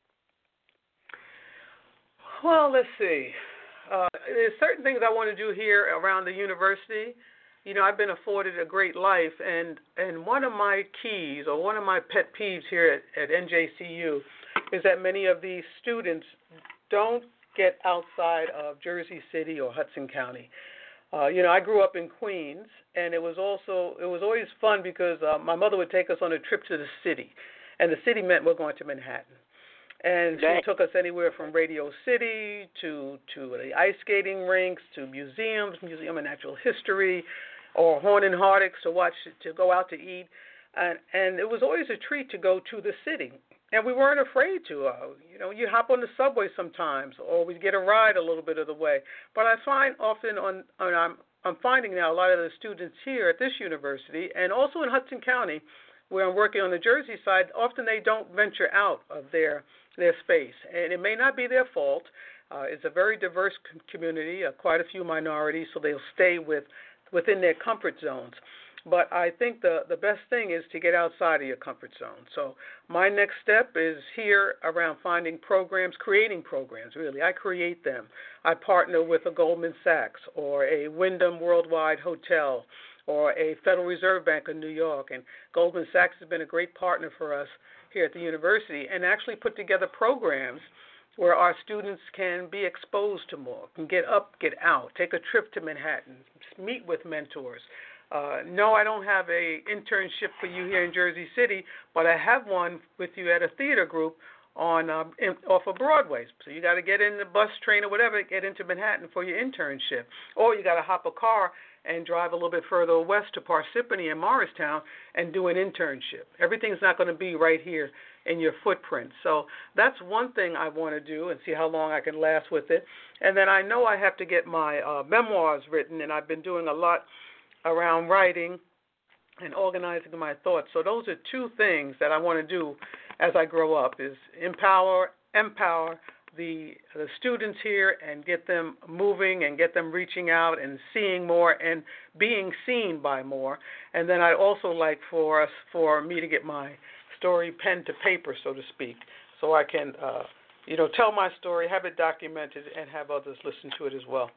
Well, let's see. Uh, there's certain things I want to do here around the university. You know, I've been afforded a great life, and, and one of my keys or one of my pet peeves here at, at N J C U is that many of these students don't get outside of Jersey City or Hudson County. Uh, you know, I grew up in Queens, and it was also it was always fun because uh, my mother would take us on a trip to the city, and the city meant we're going to Manhattan. And she right. took us anywhere from Radio City to to the ice skating rinks to museums, Museum of Natural History, or Horn and Hardicks to watch to go out to eat, and and it was always a treat to go to the city. And we weren't afraid to. Uh, you know, you hop on the subway sometimes, or we get a ride a little bit of the way. But I find often on, on I'm I'm finding now a lot of the students here at this university, and also in Hudson County, where I'm working on the Jersey side, often they don't venture out of their their space, and it may not be their fault. Uh, it's a very diverse community, uh, quite a few minorities, so they'll stay with within their comfort zones. But I think the, the best thing is to get outside of your comfort zone. So my next step is here around finding programs, creating programs, really. I create them. I partner with a Goldman Sachs or a Wyndham Worldwide Hotel or a Federal Reserve Bank of New York. And Goldman Sachs has been a great partner for us here at the university and actually put together programs where our students can be exposed to more, can get up, get out, take a trip to Manhattan, meet with mentors. Uh, no, I don't have a internship for you here in Jersey City, but I have one with you at a theater group on uh, in, off of Broadway. So you got to get in the bus, train, or whatever to get into Manhattan for your internship. Or you got to hop a car and drive a little bit further west to Parsippany and Morristown and do an internship. Everything's not going to be right here in your footprint. So that's one thing I want to do and see how long I can last with it. And then I know I have to get my uh, memoirs written, and I've been doing a lot around writing and organizing my thoughts. So those are two things that I want to do as I grow up, is empower, empower the the students here and get them moving and get them reaching out and seeing more and being seen by more. And then I'd also like for us, for me to get my story pen to paper, so to speak, so I can, uh, you know, tell my story, have it documented, and have others listen to it as well.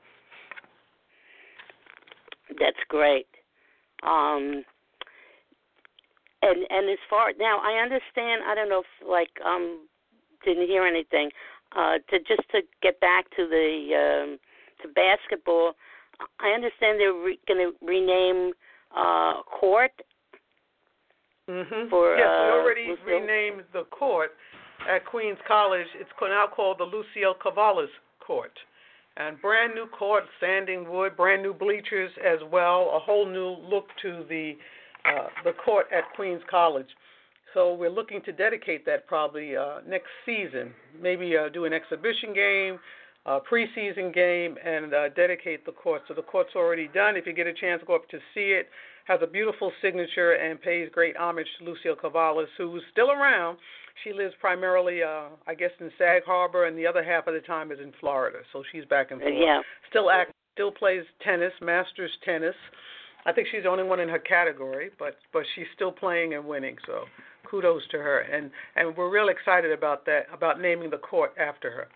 That's great. Um, and and as far now, I understand. I don't know if like um didn't hear anything. Uh, to just to get back to the um, to basketball, I understand they're re- going to rename uh, court. Mm-hmm. For, yes, uh, we already Lucille? renamed the court at Queens College. It's now called the Lucille Cavallis Court. And brand new court, sanding wood, brand new bleachers as well, a whole new look to the uh, the court at Queens College. So we're looking to dedicate that probably uh, next season, maybe uh, do an exhibition game, a preseason game, and uh, dedicate the court. So the court's already done. If you get a chance to go up to see it, has a beautiful signature and pays great homage to Lucille Cavallis, who's still around. She lives primarily, uh, I guess, in Sag Harbor, and the other half of the time is in Florida. So she's back and forth. Yeah. Still act, still plays tennis, masters tennis. I think she's the only one in her category, but but she's still playing and winning. So kudos to her, and, and we're real excited about that, about naming the court after her.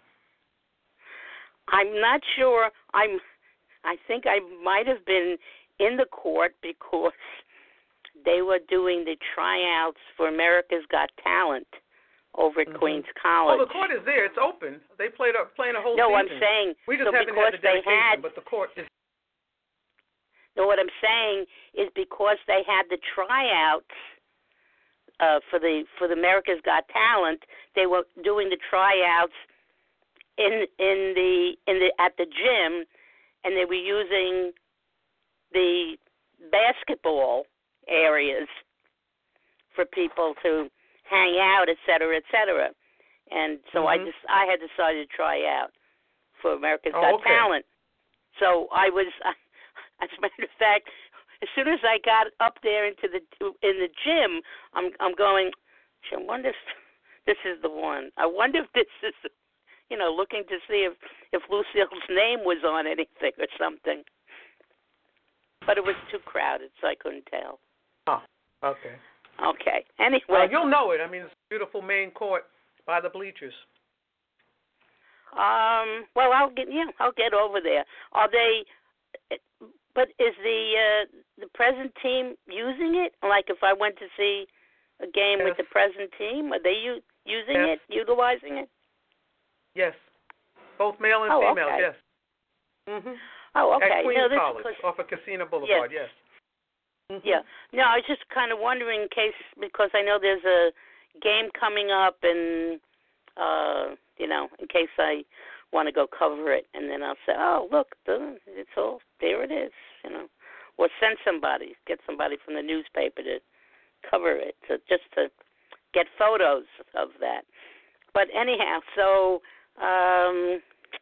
I'm not sure. I'm. I think I might have been in the court because they were doing the tryouts for America's Got Talent over at mm-hmm. Queens College. Well, the court is there. It's open. They played a, playing a whole no, season. No, I'm saying we just so haven't because had the dedication, they had, but the court is. No, what I'm saying is because they had the tryouts uh, for the for the America's Got Talent, they were doing the tryouts in in the in the at the gym, and they were using the basketball areas for people to hang out, et cetera, et cetera. And so mm-hmm. I just I had decided to try out for America's oh, Got okay. Talent. So I was, as a matter of fact, as soon as I got up there into the in the gym, I'm I'm going. I wonder if this is the one. I wonder if this is, you know, looking to see if if Lucille's name was on anything or something. But it was too crowded, so I couldn't tell. Oh, okay. Okay. Anyway, well, you'll know it. I mean, it's a beautiful main court by the bleachers. Um. Well, I'll get yeah, I'll get over there. Are they? But is the uh, the present team using it? Like, if I went to see a game yes. with the present team, are they u- using yes. it, utilizing it? Yes. Both male and oh, female. Okay. Yes. Mhm. Oh, okay. At Queens no, this College, was, off of Casino Boulevard. Yes. yes. Mm-hmm. Yeah. No, I was just kind of wondering in case, because I know there's a game coming up, and uh, you know, in case I want to go cover it, and then I'll say, oh, look, it's all there. It is, you know, or send somebody, get somebody from the newspaper to cover it, to just to get photos of that. But anyhow, so um,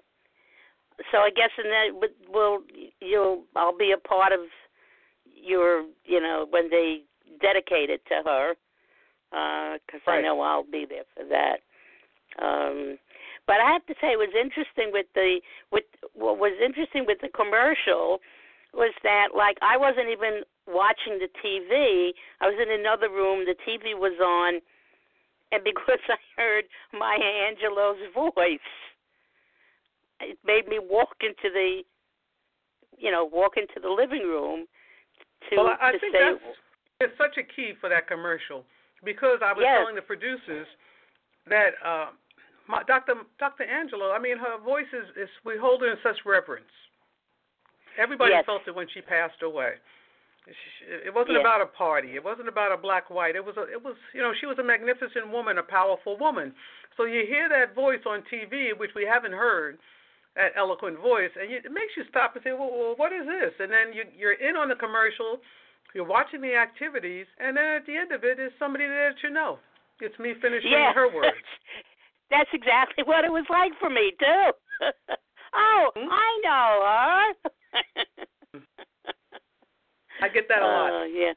so I guess in that will you'll I'll be a part of your, you know, when they dedicate it to her, because uh, right. I know I'll be there for that. Um, but I have to say, it was interesting with the with what was interesting with the commercial was that, like, I wasn't even watching the T V. I was in another room. The T V was on, and because I heard Maya Angelou's voice, it made me walk into the, you know, walk into the living room to, well, I to think say. that's it's such a key for that commercial, because I was yes. telling the producers that uh, my, Doctor Doctor Angelou, I mean, her voice is, is we hold her in such reverence. Everybody yes. felt it when she passed away. It wasn't yeah. about a party. It wasn't about a black white. It was a, it was you know, she was a magnificent woman, a powerful woman. So you hear that voice on T V, which we haven't heard, that eloquent voice, and you, it makes you stop and say, well, well, what is this? And then you, you're in on the commercial, you're watching the activities, and then at the end of it is somebody that you know. It's me finishing yeah. her words. That's exactly what it was like for me, too. oh, hmm? I know her. I get that a lot. Uh, yeah.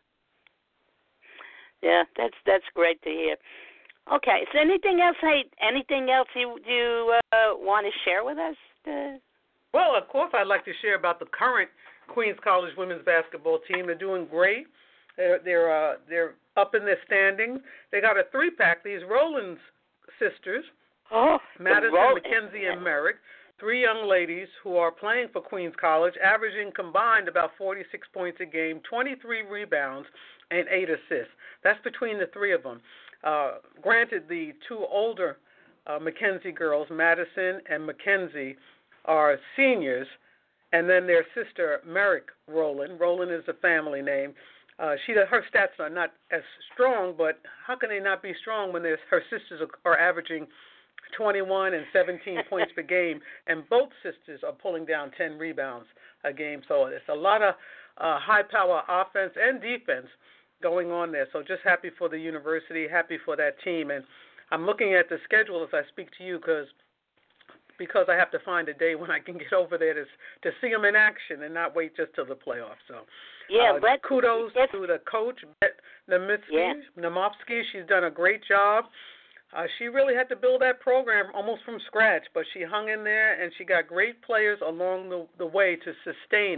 Yeah, that's that's great to hear. Okay, so anything else? Hey, anything else you you uh, want to share with us? Uh, well, of course, I'd like to share about the current Queens College women's basketball team. They're doing great. They're they're uh, they're up in their standings. They got a three pack. These Rollins sisters, oh, Madison, Roll- Mackenzie, and Merrick. Three young ladies who are playing for Queens College, averaging combined about forty-six points a game, twenty-three rebounds, and eight assists. That's between the three of them. Uh, granted, the two older uh, Mackenzie girls, Madison and Mackenzie, are seniors, and then their sister, Merrick Rowland. Rowland is a family name. Uh, she her stats are not as strong, but how can they not be strong when her sisters are, are averaging twenty-one and seventeen points per game, and both sisters are pulling down ten rebounds a game. So it's a lot of uh, high-power offense and defense going on there. So just happy for the university, happy for that team. And I'm looking at the schedule as I speak to you because because I have to find a day when I can get over there to to see them in action and not wait just till the playoffs. So yeah, uh, but kudos to the coach, Bet Namitsky, yeah. Namovsky. She's done a great job. Uh, she really had to build that program almost from scratch, but she hung in there, and she got great players along the, the way to sustain it.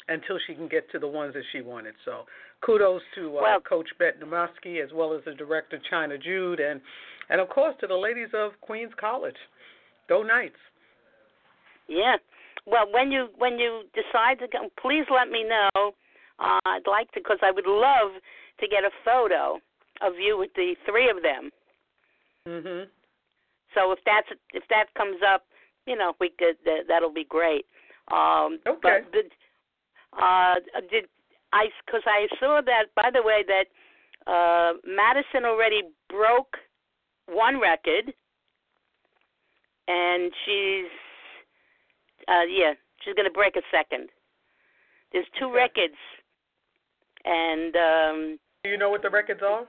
until she can get to the ones that she wanted. So kudos to uh, well, Coach Bette Nomaski, as well as the director, China Jude, and, and, of course, to the ladies of Queens College. Go Knights. Yeah. Well, when you when you decide to come, please let me know. Uh, I'd like to, because I would love to get a photo of you with the three of them. Mhm. So if that's if that comes up, you know, we could that, that'll be great. Um, okay. But, but uh, did I? Because I saw that, by the way, that uh, Madison already broke one record, and she's uh, yeah, she's going to break a second. There's two okay. records, and um, do you know what the records are?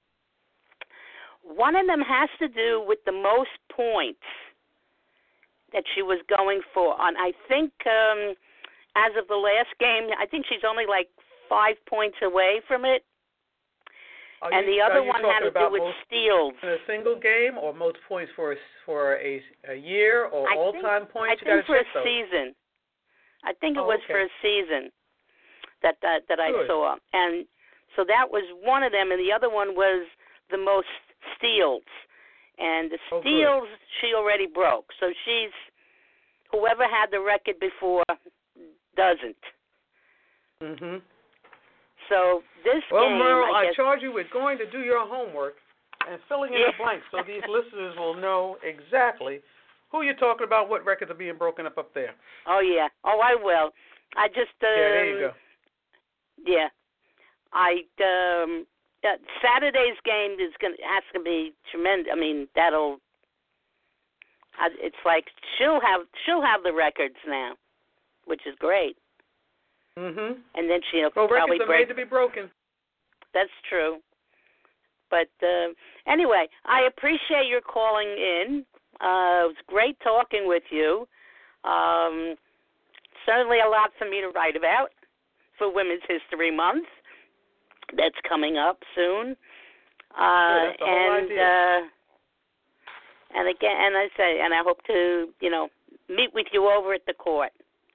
One of them has to do with the most points that she was going for. And I think um, as of the last game, I think she's only like five points away from it. Are and you, the other are you one had to do with most steals. In a single game, or most points for a, for a, a year, or I all-time think, points? I you think for a those. season. I think it oh, was okay. for a season that that, that I Good. saw. And so that was one of them, and the other one was the most steals. And the oh, steals she already broke. So she's, whoever had the record before doesn't. Mm-hmm. So this well, game, Merle, I, I guess, charge you with going to do your homework and filling in yeah. the blanks so these listeners will know exactly who you're talking about, what records are being broken up up there. Oh, yeah. Oh, I will. I just, um, yeah, there you go. Yeah. I, um, uh, Saturday's game is going has to be tremendous. I mean, that'll, I, it's like she'll have, she'll have the records now, which is great. Mm-hmm. And then she'll well, probably records are break. made to be broken. That's true. But uh, anyway, I appreciate your calling in. Uh, it was great talking with you. Um, certainly a lot for me to write about for Women's History Month. That's coming up soon. Uh, yeah, that's the whole and idea. uh, and again, and I say, and I hope to, you know, meet with you over at the court.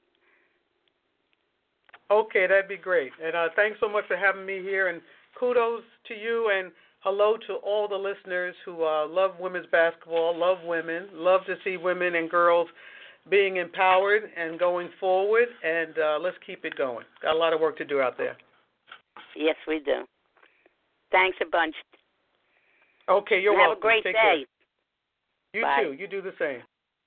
Okay, that'd be great. And uh, thanks so much for having me here. And kudos to you, and hello to all the listeners who uh, love women's basketball, love women, love to see women and girls being empowered and going forward. And uh, let's keep it going. Got a lot of work to do out there. Yes, we do. Thanks a bunch. Okay, you're and welcome. Have a great Take day. Care. You Bye. too. You do the same.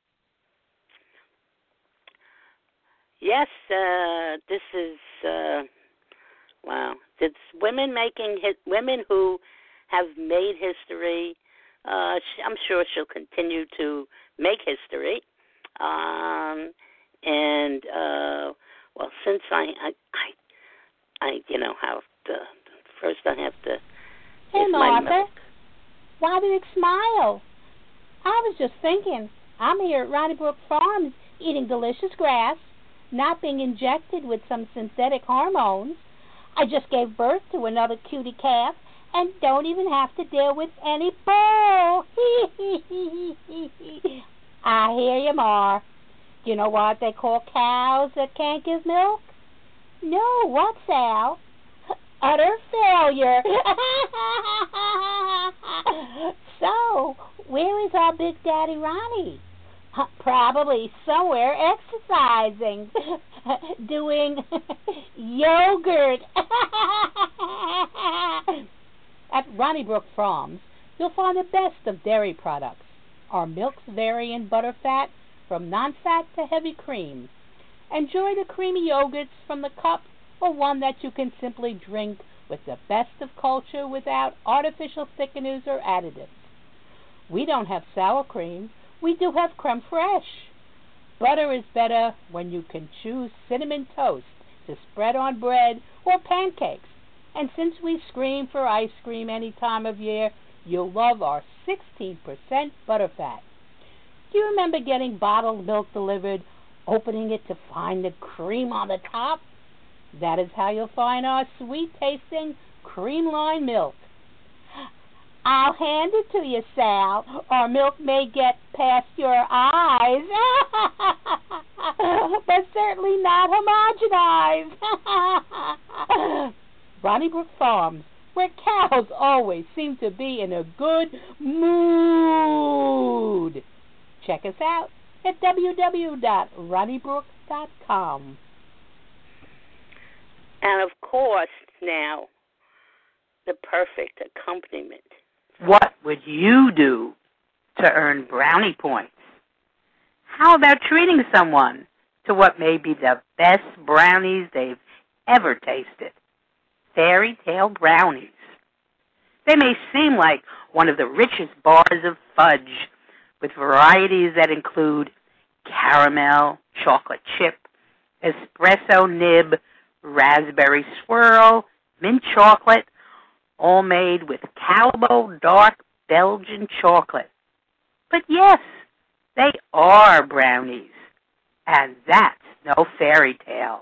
Yes, uh, this is uh, wow. It's women making his, women who have made history. Uh, she, I'm sure she'll continue to make history. Um, and uh, well, since I, I, I, I, you know, have to first I have to. Hey, get my Martha. milk. Why did it smile? I was just thinking. I'm here at Ronnie Brook Farms eating delicious grass, not being injected with some synthetic hormones. I just gave birth to another cutie calf and don't even have to deal with any bull. I hear you, Mar. You know what they call cows that can't give milk? No, what, Sal? Utter failure. So, where is our Big Daddy Ronnie? Probably somewhere exercising, doing yogurt. At Ronnie Brook Farms, you'll find the best of dairy products. Our milks vary in butter fat from non-fat to heavy cream. Enjoy the creamy yogurts from the cup or one that you can simply drink with the best of culture without artificial thickeners or additives. We don't have sour cream. We do have creme fraiche. Butter is better when you can choose cinnamon toast to spread on bread or pancakes. And since we scream for ice cream any time of year, you'll love our sixteen percent butterfat. Do you remember getting bottled milk delivered, opening it to find the cream on the top? That is how you'll find our sweet-tasting cream-lined milk. I'll hand it to you, Sal, or milk may get past your eyes. but certainly not homogenized. Ronnie Brook Farms, where cows always seem to be in a good mood. Check us out at w w w dot ronnie brook dot com. And of course, now, the perfect accompaniment. What would you do to earn brownie points? How about treating someone to what may be the best brownies they've ever tasted? Fairy Tale brownies. They may seem like one of the richest bars of fudge, with varieties that include caramel, chocolate chip, espresso nib, raspberry swirl, mint chocolate, all made with Calbo dark Belgian chocolate. But yes, they are brownies, and that's no fairy tale.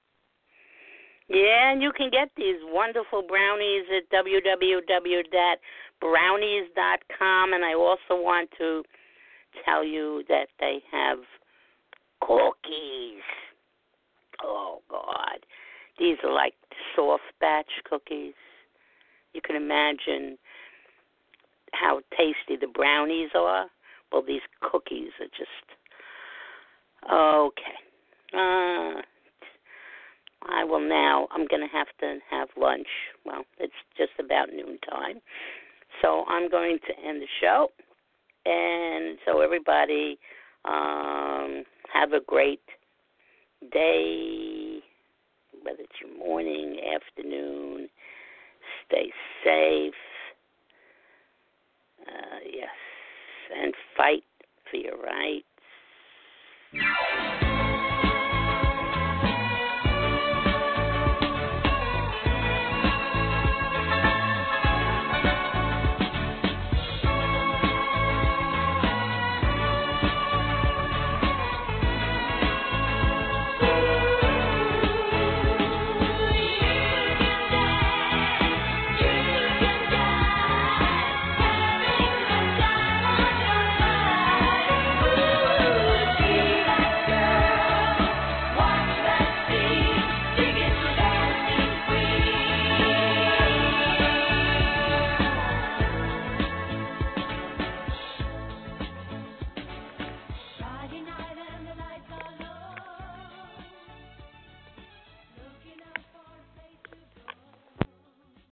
Yeah, and you can get these wonderful brownies at w w w dot brownies dot com, and I also want to tell you that they have cookies. Oh, God. These are like soft batch cookies. You can imagine how tasty the brownies are. Well, these cookies are just, okay. Uh, I will now, I'm going to have to have lunch. Well, it's just about noontime. So I'm going to end the show. And so everybody, um, have a great day, whether it's your morning, afternoon. Stay safe.